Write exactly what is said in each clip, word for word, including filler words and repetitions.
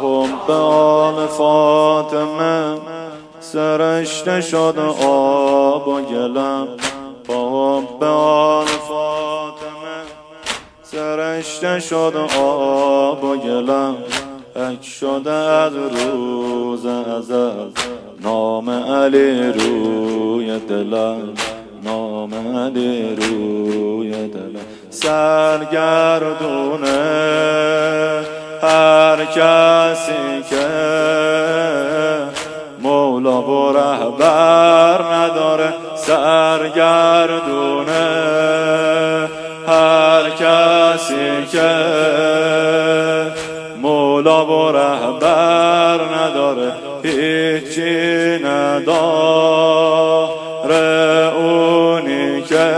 حب آل فاطمه سرشته شد آب و گلم. با حب آل فاطمه سرشته شد آب و گلم. اک شده از روز ازل نام علی روی دلم. نام علی روی دلم. سرگردونه هر کسی که مولا و رهبر نداره. سرگردونه هر کسی که مولا و رهبر نداره. هیچی نداره اونی که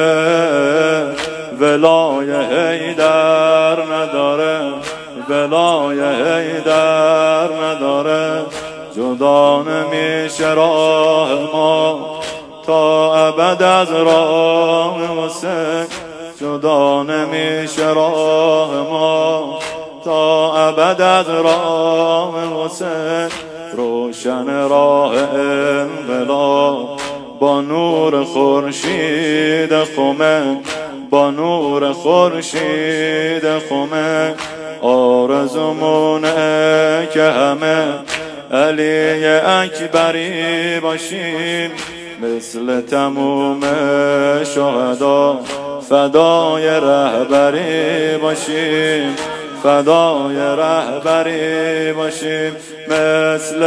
ولای حیدر نداره. ولای حیدر نداره. جدا نمیشه راه ما تا ابد از راه حسین. جدا نمیشه راه ما تا ابد از راه حسین. روشن راه انقلاب با نور خورشید خمه. با نور خورشید خمه. آرزومونه که همه علی اکبری باشیم. مثل تموم شهدا فدای رهبری باشیم. فدای رهبری باشیم. مثل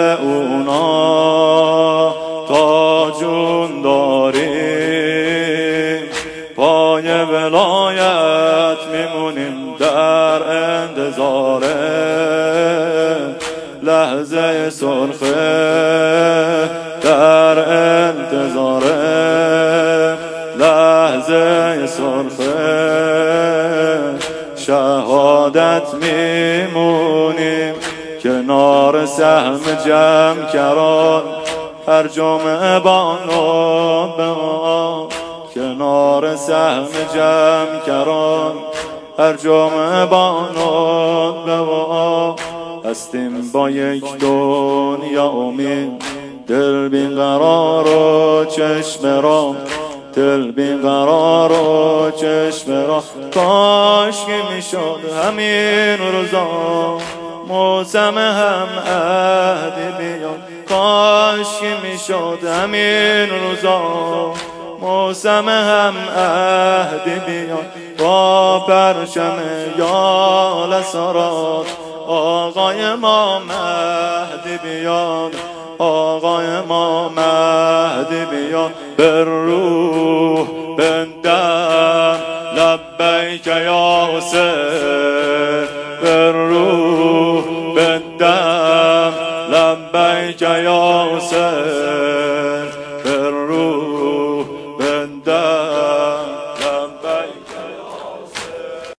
اونا تا جون داریم پای ولایت میمونیم. در انتظار لحظه سرخه. در انتظار لحظه سرخه شهادت میمونیم. کنار سهم جمع کران هر جمعه بانو به ما. کنار سهم جمع کران هر جمعه بانو به ما. هستیم با یک دنیا امید. دل بیقرار و چشم را. دل بیقرار و چشم را. کاش که میشد همین روزا موسم هم عهدی بیاد. کاش که میشد همین روزا موسم هم عهدی بیاد. با پرچم یال سرات آقای ما مهدی بیاد. آقای ما مهدی بیاد. بر روح بندم لبیک یا حسین. بر روح بندم لبیک یا حسین. بر روح